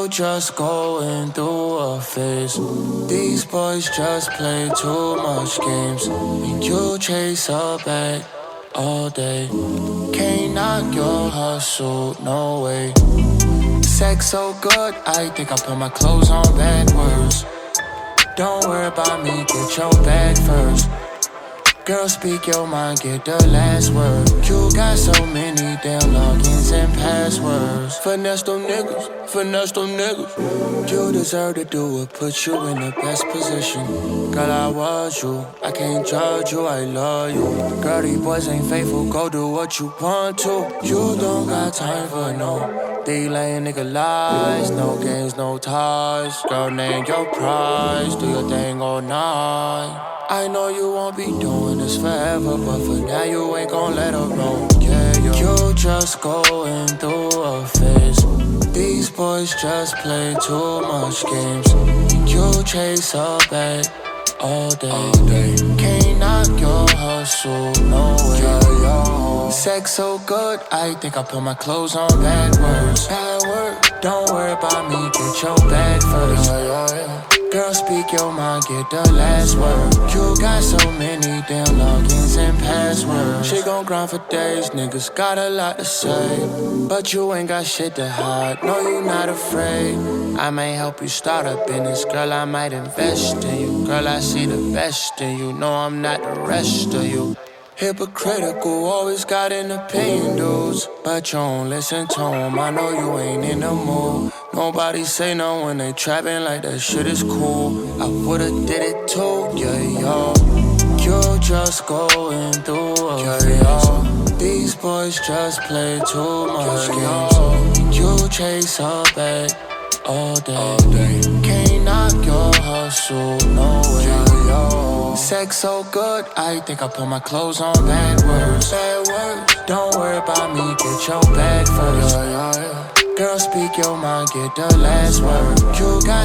You just going through a phase. These boys just play too much games, and you chase a bag all day. Can't knock your hustle, no way. Sex so good, I think I put my clothes on backwards. Don't worry about me, get your bag first. Girl, speak your mind, get the last word. You got so many damn logins and passwords. Finesse them niggas, finesse them niggas. You deserve to do it, put you in the best position. Girl, I was you, I can't judge you, I love you. Girl, these boys ain't faithful, go do what you want to. You don't got time for no delaying nigga lies. No games, no ties. Girl, name your price, do your thing all night. I know you won't be doing this forever, but for now you ain't gon' let her know. Yeah, you just going through a phase. These boys just play too much games. You chase a bag all day. Can't knock your hustle, no way. Sex so good, I think I put my clothes on backwards. Don't worry about me, get your bag first. Girl, speak your mind, get the last word. You got so many damn logins and passwords. She gon' grind for days, niggas got a lot to say. But you ain't got shit to hide, no you not afraid. I may help you start a business, girl, I might invest in you. Girl, I see the best in you, no I'm not the rest of you. Hypocritical, always got an opinion, dudes. But you don't listen to them, I know you ain't in the mood. Nobody say no when they trapping like that shit is cool. I would've did it too, yo. You just going through a phase. These boys just play too much games. You chase a bag all day. Can't knock your hustle, no way. Sex so good, I think I put my clothes on backwards. Don't worry about me, get your bag first. Girl, speak your mind, get the last word. You got